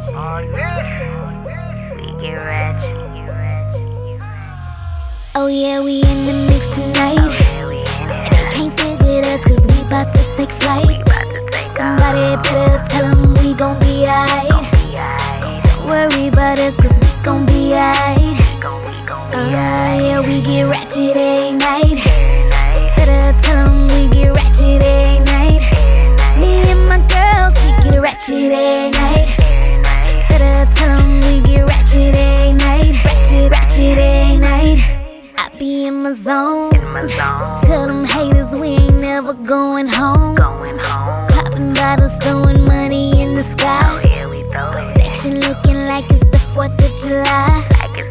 We get ratchet. Oh yeah, we in the mix tonight. And they can't sit with us cause we bout to take flight. Somebody better tell them we gon' be alright. Don't worry about us cause we gon' be alright. Yeah, we get ratchet every night. Better tell them we get ratchet every night. Me and my girls, we get ratchet every night. Better tell them we get ratchet every night. Ratchet every night. I be in my zone. Tell them haters we ain't never going home. Popping bottles, throwing money in the sky. Section looking like it's the 4th of July.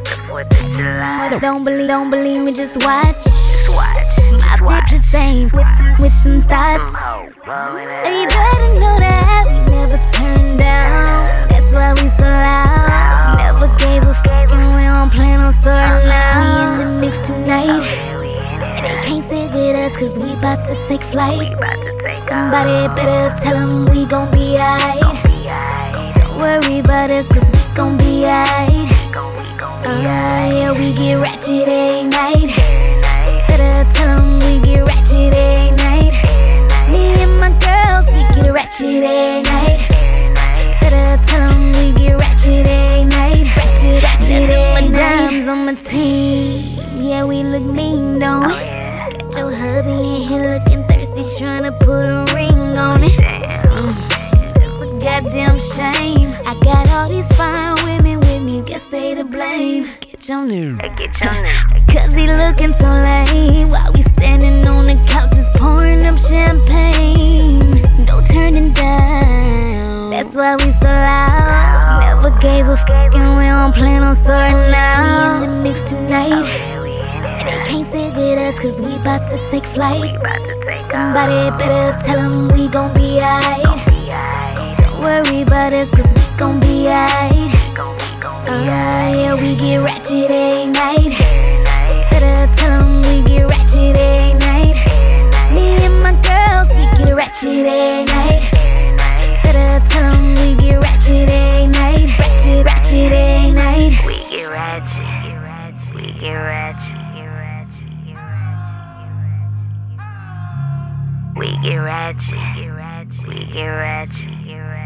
Don't believe me, just watch. My bitches ain't with them thoughts. And you better know that we never turn down. That's why we so loud. Never gave a fuck and we don't plan on starting now. We in the mix tonight. And they can't sit with us cause we bout to take flight. Somebody better tell them we gon' be alright. Don't worry about us cause we gon' be alright. Yeah, we get ratchet every night. Better tell them we get ratchet every night. Me and my girls, we get ratchet every night. Better tell them we get ratchet every night. Ratchet every night. Dimes on my team, yeah, we look mean, don't we? Got your hubby in here looking thirsty, tryna put a ring on it. That's a goddamn shame. I got all these fine women with me, guess they to blame. Get your new, cause he looking so lame. While we standing on the couches pouring up champagne. No turning down, that's why we so loud. Never gave a fuck and we don't plan on starting now. We in the mix tonight. And they can't sit with us cause we bout to take flight. Somebody better tell them we gon' be alright. Don't worry about us cause we gon' be alright. Yeah, we get ratchet every night. Better tell them we get ratchet every night. Me and my girls, we get ratchet every night. Better tell them we get ratchet every night. Ratchet every night. We get ratchet. We get ratchet. We get ratchet. We get ratchet.